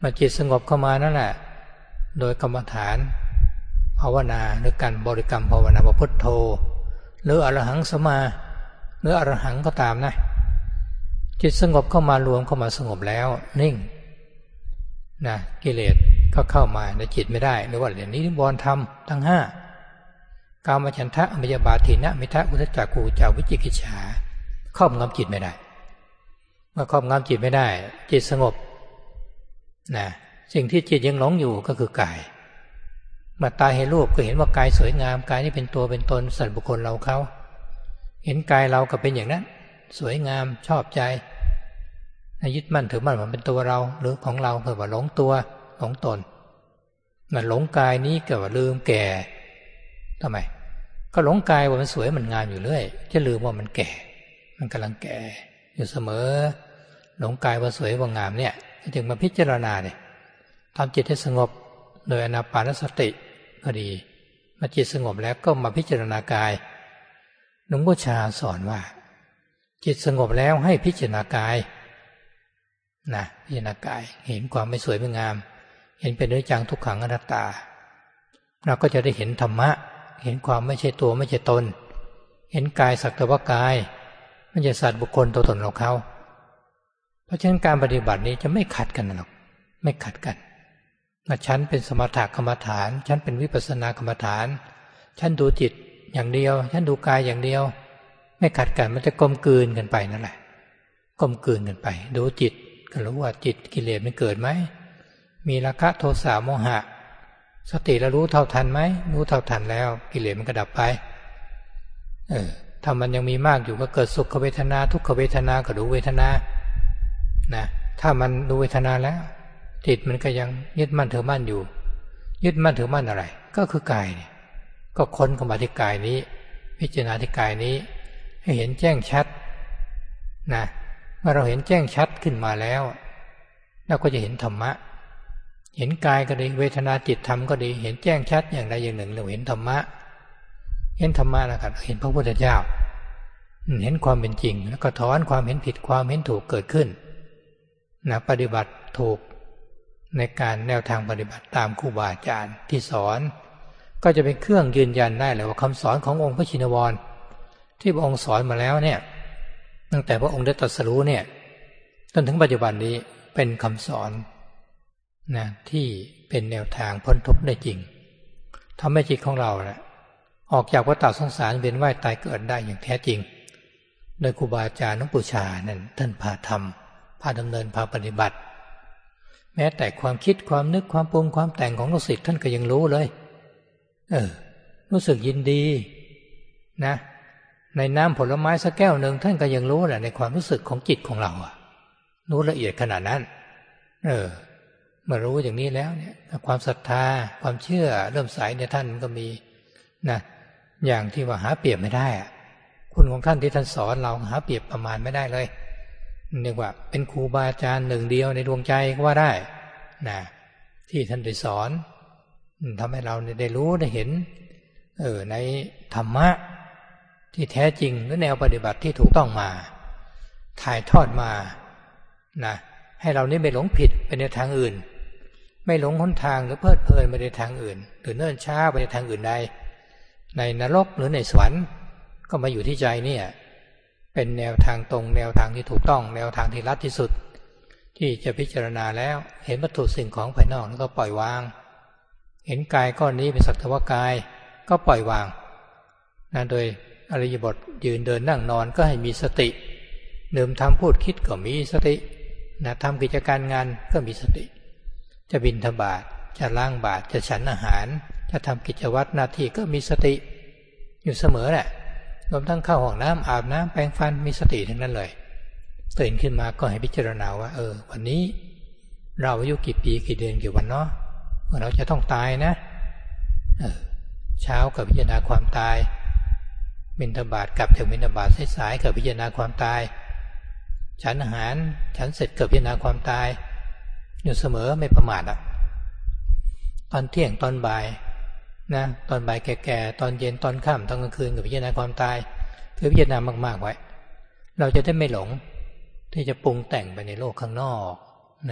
มาจิตสงบเข้ามานั่นแหละโดยกรรมฐานภาวนาหรือการบริกรรมภาวนาพุทโธหรืออรหังสมาหรืออรหังก็ตามนะจิตสงบเข้ามารวมเข้ามาสงบแล้วนิ่งนะกิเลสก็เข้ามาในจิตไม่ได้หรือว่าเรื่องนี้นิวรณ์ธรรมทั้งห้ากามฉันทะอมยาบาทินะมิทะอุทธัจจะกูจาวิจิกิจฉาครอบงำจิตไม่ได้เมื่อครอบงำจิตไม่ได้จิตสงบนะสิ่งที่จิตยังหลงอยู่ก็คือกายเมื่อตาเห็นรูปก็เห็นว่ากายสวยงามกายนี้เป็นตัวเป็นตนสัตว์บุคคลเราเขาเห็นกายเราก็เป็นอย่างนั้นสวยงามชอบใจยึดมั่นถือมั่นว่าเป็นตัวเราหรือของเราเกิดว่าหลงตัวหลงตนมันหลงกายนี้เกิดว่าลืมแก่ทำไมก็หลงกายว่ามันสวยมันงามอยู่เรื่อยจะลืมว่ามันแก่มันกำลังแก่อยู่เสมอหลงกายว่าสวยว่างามเนี่ยจึงมาพิจารณาเนี่ยทำจิตให้สงบโดยอานาปานสติก็ดีมาจิตสงบแล้วก็มาพิจารณากายหลวงพ่อชาสอนว่าจิตสงบแล้วให้พิจารณากายนะพิจารณากายเห็นความไม่สวยไม่งามเห็นเป็นอนิจจังทุกขังอนัตตาเราก็จะได้เห็นธรรมะเห็นความไม่ใช่ตัวไม่ใช่ตนเห็นกายสักแต่ว่ากายไม่ใช่สัตว์บุคคลตัวตนเราเขาเพราะฉะนั้นการปฏิบัตินี้จะไม่ขัดกันหรอกไม่ขัดกันว่าฉันเป็นสมถะกรรมฐานฉันเป็นวิปัสสนากรรมฐานฉันดูจิตอย่างเดียวฉันดูกายอย่างเดียวไม่ขัดกันมันจะกลมกลืนกันไปนั่นแหละกลมกลืนกันไปดูจิตก็รู้ว่าจิตกิเลสมันเกิดไหมมีราคะโทสะโมหะสติเรารู้เท่าทันไหมรู้เท่าทันแล้วกิเลสมันก็ดับไปเออถ้ามันยังมีมากอยู่ก็เกิดสุขเวทนาทุกขเวทนาก็ดูเวทนานะถ้ามันดูเวทนาแล้วจิตมันก็ยังยึดมั่นถือมั่นอยู่ยึดมั่นถือมั่นอะไรก็คือกายเนี่ยก็ค้นเข้ามาที่กายนี้พิจารณาที่กายนี้ให้เห็นแจ้งชัดนะเมื่อเราเห็นแจ้งชัดขึ้นมาแล้วเราก็จะเห็นธรรมะเห็นกายก็ดีเวทนาจิตธรรมก็ดีเห็นแจ้งชัดอย่างใดอย่างหนึ่งเราเห็นธรรมะเห็นธรรมะนะครับเห็นพระพุทธเจ้าเห็นความเป็นจริงแล้วก็ถอนความเห็นผิดความเห็นถูกเกิดขึ้นนะปฏิบัติถูกในการแนวทางปฏิบัติตามครูบาอาจารย์ที่สอนก็จะเป็นเครื่องยืนยันได้เลยว่าคำสอนขององค์พระชินวรที่พระองค์สอนมาแล้วเนี่ยตั้งแต่พระองค์ได้ตรัสรู้เนี่ยจนถึงปัจจุบันนี้เป็นคำสอนนะที่เป็นแนวทางพ้นทุกข์ได้จริงทำให้จิตของเรานะออกจากวัฏสงสารเวียนว่ายตายเกิดได้อย่างแท้จริงโดยครูบาอาจารย์หลวงปู่ชานั่นท่านพาทำพาดำเนินพาปฏิบัติแม้แต่ความคิดความนึกความปรุงความแต่งของลูกศิษย์ท่านก็ยังรู้เลยเออรู้สึกยินดีนะในน้ำผลไม้สักแก้วหนึ่งท่านก็ยังรู้แหละในความรู้สึกของจิตของเราอะรู้ละเอียดขนาดนั้นเออเมื่อรู้อย่างนี้แล้วเนี่ยความศรัทธาความเชื่อเริ่มใสในท่านก็มีนะอย่างที่ว่าหาเปรียบไม่ได้อะคุณของท่านที่ท่านสอนเราหาเปรียบประมาณไม่ได้เลยเรียกว่าเป็นครูบาอาจารย์หนึ่งเดียวในดวงใจก็ว่าได้นะที่ท่านได้สอนทำให้เราได้รู้ได้เห็นเออในธรรมะที่แท้จริงหรือแนวปฏิบัติที่ถูกต้องมาถ่ายทอดมานะให้เรานี่ไม่หลงผิดไปในทางอื่นไม่หลงหนทางหรือเพลิดเพลินไปในทางอื่นหรือเนิ่นช้าไปในทางอื่นใดในนรกหรือในสวรรค์ก็มาอยู่ที่ใจเนี่ยเป็นแนวทางตรงแนวทางที่ถูกต้องแนวทางที่ลัดที่สุดที่จะพิจารณาแล้วเห็นวัตถุสิ่งของภายนอกแล้วก็ปล่อยวางเห็นกายก้อนนี้เป็นสักแต่ว่ากายก็ปล่อยวางนะโดยอริยบทยืนเดินนั่งนอนก็ให้มีสติดื่มทำพูดคิดก็มีสตินะทำกิจการงานก็มีสติจะบิณฑบาตจะล้างบาตรจะฉันอาหารจะทำกิจวัตรหน้าที่ก็มีสติอยู่เสมอแหละรวมทั้งเข้าห้องน้ำอาบน้ำแปรงฟันมีสติทั้งนั้นเลยตื่นขึ้นมาก็ให้พิจารณาว่าเออวันนี้เราอายุกี่ปีกี่เดือนกี่วันเนาะเราจะต้องตายนะเออเช้ากับพิจารณาความตายบิณฑบาตกลับจากบิณฑบาตสายๆกับพิจารณาความตายฉันอาหารฉันเสร็จกับพิจารณาความตายอยู่เสมอไม่ประมาทอ่ะตอนเที่ยงตอนบ่ายนะตอนบ่ายแก่ๆตอนเย็นตอนค่ำตอนกลางคืนกับพิจารณาความตายคือพิจารณามากๆไว้เราจะได้ไม่หลงที่จะปรุงแต่งไปในโลกข้างนอกนะ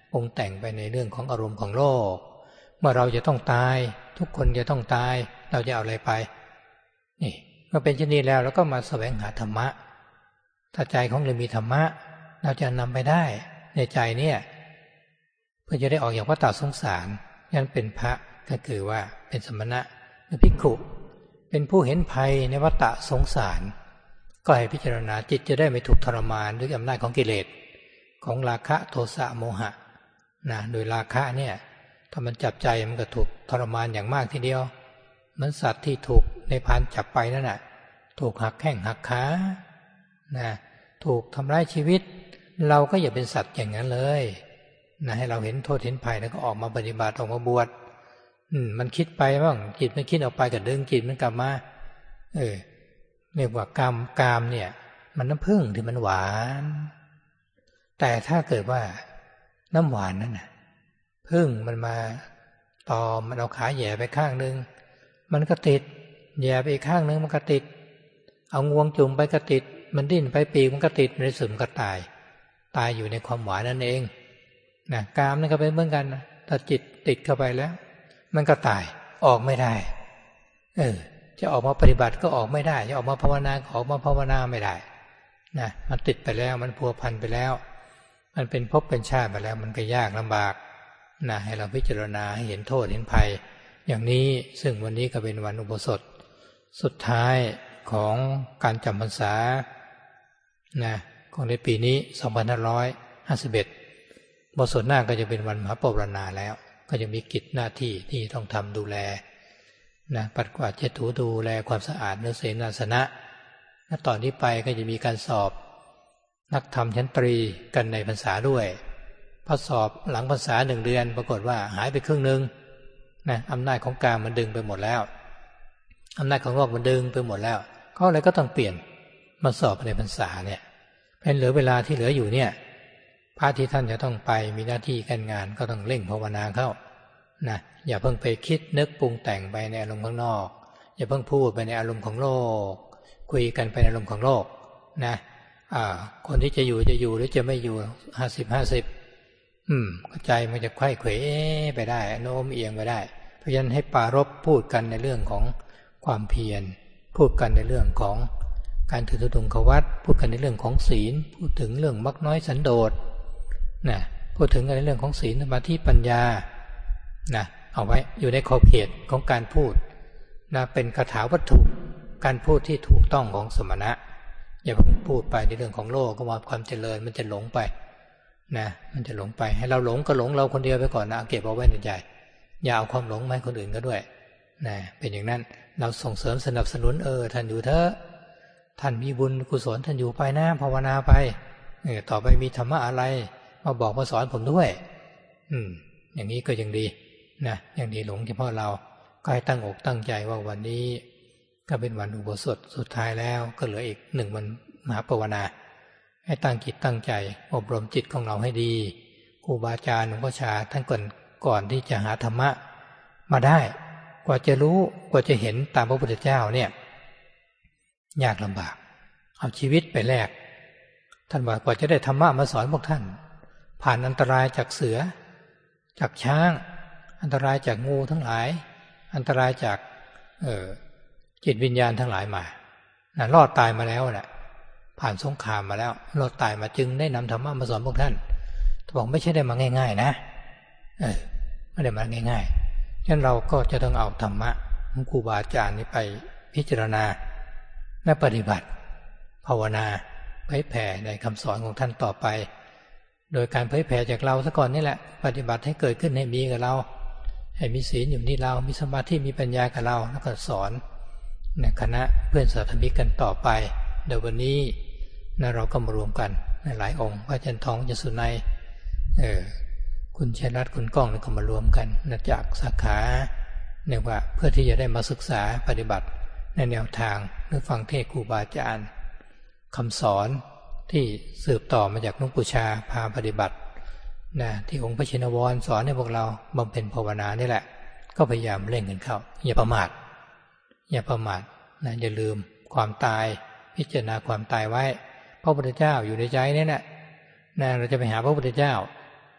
ปรุงแต่งไปในเรื่องของอารมณ์ของโลกเมื่อเราจะต้องตายทุกคนจะต้องตายเราจะเอาอะไรไปนี่เมื่อเป็นเช่นนี้แล้วเราก็มาแสวงหาธรรมะถ้าใจของเรามีธรรมะเราจะนำไปได้ในใจเนี่ยเพื่อจะได้ออกจากวัฏสงสารยันเป็นพระก็คือว่าเป็นสมณะหรือภิกขุเป็นผู้เห็นภัยในวัฏสงสารก็ให้พิจารณาจิตจะได้ไม่ถูกทรมานด้วยอำนาจของกิเลสของราคะโทสะโมหะนะโดยราคะเนี่ยถ้ามันจับใจมันก็ถูกทรมานอย่างมากทีเดียวเหมือนสัตว์ที่ถูกในพานจับไปนั่นแหละถูกหักแข้งหักขานะถูกทำร้ายชีวิตเราก็อย่าเป็นสัตว์อย่างนั้นเลยนะให้เราเห็นโทษเห็นภัยแล้วก็ออกมาปฏิบัติออกมาบวชอืมมันคิดไปบ้างจิตมันคิดออกไปก็ดึงจิตมันกลับมาเออเรียกว่ากามกามเนี่ยมันน้ำผึ้งที่มันหวานแต่ถ้าเกิดว่าน้ำหวานนั่นน่ะผึ้งมันมาตอมมันเอาขาแหย่ไปข้างนึงมันก็ติดแหย่ไปอีกข้างนึงมันก็ติดเอางวงจุ่มไปก็ติดมันดิ้นไปปีกมันก็ติดในสุดมันก็ตายตายอยู่ในความหวานนั่นเองนะกามนั่นก็เป็นเหมือนกันนะถ้าจิตติดเข้าไปแล้วมันก็ตายออกไม่ได้เออจะออกมาปฏิบัติก็ออกไม่ได้จะออกมาภาวนาก็ออกมาภาวนาไม่ได้นะมันติดไปแล้วมันพัวพันไปแล้วมันเป็นภพเป็นชาติไปแล้วมันก็ยากลำบากนะให้เราพิจารณาให้เห็นโทษเห็นภัยอย่างนี้ซึ่งวันนี้ก็เป็นวันอุโบสถสุดท้ายของการจำพรรษานะของในปีนี้สองพันห้าร้อยห้าสิบเอ็ดอุโบสถหน้าก็จะเป็นวันมหาปวารณาแล้วก็จะมีกิจหน้าที่ที่ต้องทำดูแลนะปัดกวาดเช็ดถูดูแลความสะอาดเนื้อเสนาสนะและตอนนี้ไปก็จะมีการสอบนักธรรมชั้นตรีกันในพรรษาด้วยพอสอบหลังพรรษาหนึ่งเดือนปรากฏว่าหายไปครึ่งนึงนะอำนาจของกามมันดึงไปหมดแล้วอำนาจของโลกมันดึงไปหมดแล้วก็เลยก็ต้องเปลี่ยนมาสอบในพรรษาเนี่ยเป็นเหลือเวลาที่เหลืออยู่เนี่ยพระที่ท่านจะต้องไปมีหน้าที่การงานก็ต้องเร่งภาวนาเข้านะอย่าเพิ่งไปคิดนึกปรุงแต่งไปในอารมณ์ข้างนอกอย่าเพิ่งพูดไปในอารมณ์ของโลกคุยกันไปในอารมณ์ของโลกนะอ่าคนที่จะอยู่จะอยู่หรือจะไม่อยู่ห้าสิบห้าสิบอืมใจมันจะไขว้เขวไปได้โน้มเอียงไปได้เพราะฉะนั้นให้ปรารภพูดกันในเรื่องของความเพียรพูดกันในเรื่องของการถือธุดงควัตรพูดกันในเรื่องของศีลพูดถึงเรื่องมักน้อยสันโดษนะพูดถึงกันในเรื่องของศีลสมาธิปัญญานะเอาไว้อยู่ในขอบเขตของการพูดนะเป็นคาถาวัตถุการพูดที่ถูกต้องของสมณะอย่าเพิ่งพูดไปในเรื่องของโลกก็ว่าความเจริญมันจะหลงไปนะมันจะหลงไปให้เราหลงก็หลงเราคนเดียวไปก่อนนะเก็บเอาไว้ในใจอย่าเอาความหลงมาให้คนอื่นก็ด้วยนะเป็นอย่างนั้นเราส่งเสริมสนับสนุนเออท่านอยู่เถอะท่านมีบุญกุศลท่านอยู่ไปนะภาวนาไปเออต่อไปมีธรรมะอะไรมาบอกมาสอนผมด้วยอืมอย่างนี้ก็ยังดีนะอย่างดีหลงเฉพาะเราก็ให้ตั้งอกตั้งใจว่าวันนี้ก็เป็นวันอุโบสถสุดท้ายแล้วก็เหลืออีกหนึ่งวันมหาภาวนาให้ตั้งจิตตั้งใจอบรมจิตของเราให้ดีครูบาอาจารย์หลวงพ่อชาท่านก่อนก่อนที่จะหาธรรมะมาได้กว่าจะรู้กว่าจะเห็นตามพระพุทธเจ้าเนี่ยยากลำบากเอาชีวิตไปแลกท่านว่ากว่าจะได้ธรรมะมาสอนพวกท่านผ่านอันตรายจากเสือจากช้างอันตรายจากงูทั้งหลายอันตรายจากเอ่อจิตวิญญาณทั้งหลายมานะรอดตายมาแล้วนะผ่านสงครามมาแล้วรอดตายมาจึงได้นำธรรมะมาสอนพวกท่านท่านบอกไม่ใช่ได้มาง่ายๆนะเออไม่ได้มาง่ายๆฉะนั้นเราก็จะต้องเอาธรรมะของครูบาอาจารย์นี้ไปพิจารณาและปฏิบัติภาวนาเผยแผ่ในคำสอนของท่านต่อไปโดยการเผยแผ่จากเราซะก่อนนี่แหละปฏิบัติให้เกิดขึ้นให้มีกับเราให้มีศีลอยู่ที่เรามีสมาธิมีปัญญากับเราแล้วก็สอนในคณะเพื่อนสาธมิกกันต่อไปเดี๋ยววันนี้นะเราก็มารวมกันในหลายองค์พระอาจารย์ทองจะสุนัยเออคุณชัยรัตน์คุณก้องแล้วก็มารวมกันนะจากสาขาเนี่ยว่าเพื่อที่จะได้มาศึกษาปฏิบัติในแนวทางหรือฟังเทศน์ครูบาอาจารย์คำสอนที่สืบต่อมาจากหลวงปู่ชาพาปฏิบัตินะที่องค์พระชินวรสอนให้พวกเราบำเพ็ญภาวนานี่แหละก็พยายามเร่งกันเข้าอย่าประมาทอย่าประมาทนะอย่าลืมความตายพิจารณาความตายไว้พระพุทธเจ้าอยู่ในใจนี่แหละนะเราจะไปหาพระพุทธเจ้าไป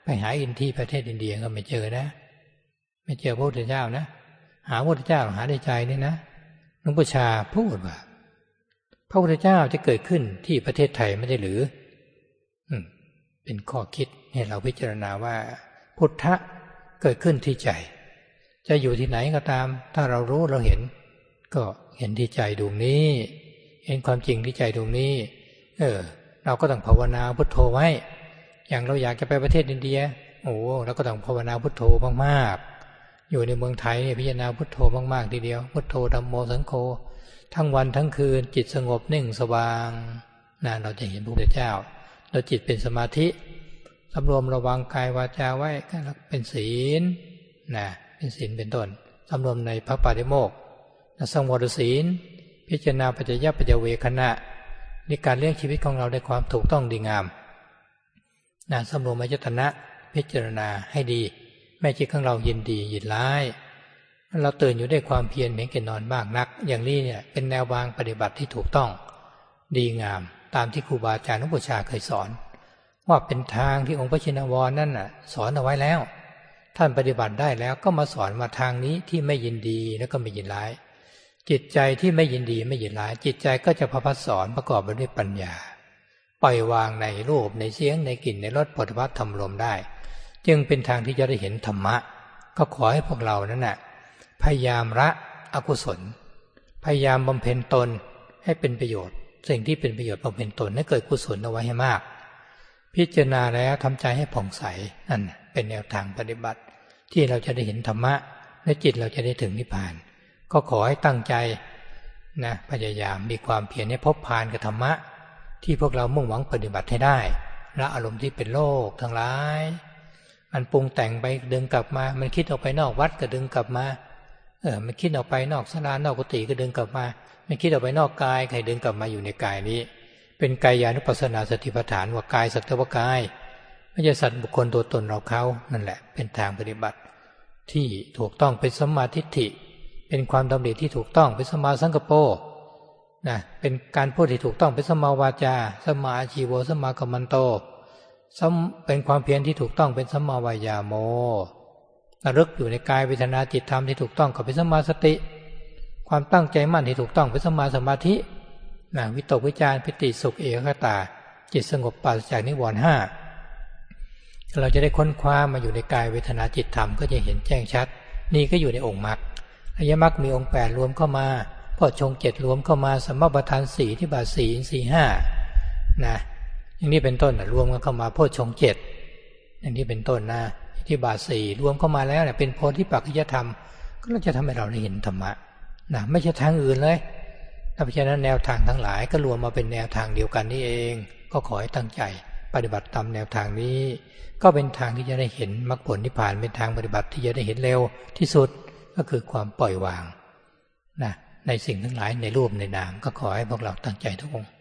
หาอินที่ประเทศอินเดียก็ไม่เจอนะไม่เจอพระพุทธเจ้านะหาพระพุทธเจ้าหาในใจนี่นะหลวงปู่ชาพูดว่าพระพุทธเจ้าจะเกิดขึ้นที่ประเทศไทยไม่ได้หรืออืมเป็นข้อคิดให้เราพิจารณาว่าพุทธะเกิดขึ้นที่ใจจะอยู่ที่ไหนก็ตามถ้าเรารู้เราเห็นก็เห็นที่ใจดวงนี้เห็นความจริงที่ใจดวงนี้เออเราก็ต้องภาวนาพุทโธไว้อย่างเราอยากจะไปประเทศอินเดียโอ้เราก็ต้องภาวนาพุทโธมากๆอยู่ในเมืองไทยเนี่ยพิจารณาพุทโธมากๆทีเดียวพุทโธธัมโมสังโฆทั้งวันทั้งคืนจิตสงบนิ่งสว่างนั่นเราจะเห็นพระพุทธเจ้าเราจิตเป็นสมาธิสำรวมระวังกายวาจาไว้ก็เป็นศีลนะเป็นศีลเป็นต้นสำรวมในพระปาฏิโมกข์สังวรศีลพิจารณาปัจจยปัจจเวคขณะในการเลี้ยงชีวิตของเราได้ความถูกต้องดีงามนะสำรวมอายตนะพิจารณาให้ดีแม่จิตของเรายินดียินร้ายเราตื่นอยู่ด้วยความเพียรเหมือนแก่นอนบ้างนักอย่างนี้เนี่ยเป็นแนววางปฏิบัติที่ถูกต้องดีงามตามที่ครูบาอาจารย์หลวงปู่ชาเคยสอนว่าเป็นทางที่องค์พระชินวรนั่นน่ะสอนเอาไว้แล้วท่านปฏิบัติได้แล้วก็มาสอนมาทางนี้ที่ไม่ยินดีแล้วก็ไม่ยินร้ายจิตใจที่ไม่ยินดีไม่ยินร้ายจิตใจก็จะประพัฒสอนประกอบไปด้วยปัญญาปล่อยวางในรูปในเสียงในกลิ่นในรสโผฏฐัพพะธรรมลมได้จึงเป็นทางที่จะได้เห็นธรรมะก็ขอให้พวกเรานั้นน่ะพยายามละอกุศลพยายามบำเพ็ญตนให้เป็นประโยชน์สิ่งที่เป็นประโยชน์บำเพ็ญตนให้เกิดกุศลเอาไว้ให้มากพิจารณาแล้วทำใจให้ผ่องใสนั่นเป็นแนวทางปฏิบัติที่เราจะได้เห็นธรรมะและจิตเราจะได้ถึงนิพพานก็ขอให้ตั้งใจนะพยายามมีความเพียรให้พบพานกับธรรมะที่พวกเรามุ่งหวังปฏิบัติให้ได้ละอารมณ์ที่เป็นโลกทั้งหลายมันปรุงแต่งไปดึงกลับมามันคิดออกไปนอกวัดก็ดึงกลับมาเออมันคิดออกไปนอกศาลานอกกุฏิก็ดึงกลับมามันคิดออกไปนอกกายใครดึงกลับมาอยู่ในกายนี้เป็นกายานุปัสสนาสติปัฏฐานว่ากายสักแต่ว่ากายไม่ใช่สัตว์บุคคลตัวตนเราเขานั่นแหละเป็นทางปฏิบัติที่ถูกต้องเป็นสัมมาทิฏฐิเป็นความดำริที่ถูกต้องเป็นสัมมาสังกัปโปนะเป็นการพูดที่ถูกต้องเป็นสัมมาวาจาสัมมาอาชีโวสัมมากัมมันโตเป็นความเพียรที่ถูกต้องเป็นสัมมาวายาโมระลึกอยู่ในกายเวทนาจิตธรรมที่ถูกต้องก็เป็นสัมมาสติความตั้งใจมั่นที่ถูกต้องเป็นสัมมาสมาธินะวิตกวิจารปิติสุขเอกคตาจิตสงบปราศจากนิวรณ์ห้าเราจะได้ค้นคว้ามาอยู่ในกายเวทนาจิตธรรมก็จะเห็นแจ้งชัดนี่ก็อยู่ในองค์มรรคอริยมรรคมีองค์แปดรวมเข้ามาพอชงเจ็ดรวมเข้ามาสัมมาประธานสี่ที่บาทสี่อินทรีย์ห้านะอย่างนี้เป็นต้นนะรวมกันเข้ามาโพชฌงค์เจ็ดอย่างนี้เป็นต้นนะที่บาทสี่รวมเข้ามาแล้วเนี่ยเป็นโพธิปักขิยธรรมก็จะทำให้เราได้เห็นธรรมะนะไม่ใช่ทางอื่นเลยเพราะฉะนั้นแนวทางทั้งหลายก็รวมมาเป็นแนวทางเดียวกันนี่เองก็ขอให้ตั้งใจปฏิบัติตามแนวทางนี้ก็เป็นทางที่จะได้เห็นมรรคผลนิพพานเป็นทางปฏิบัติที่จะได้เห็นเร็วที่สุดก็คือความปล่อยวางนะในสิ่งทั้งหลายในรูปในนามก็ขอให้พวกเราตั้งใจทุกองค์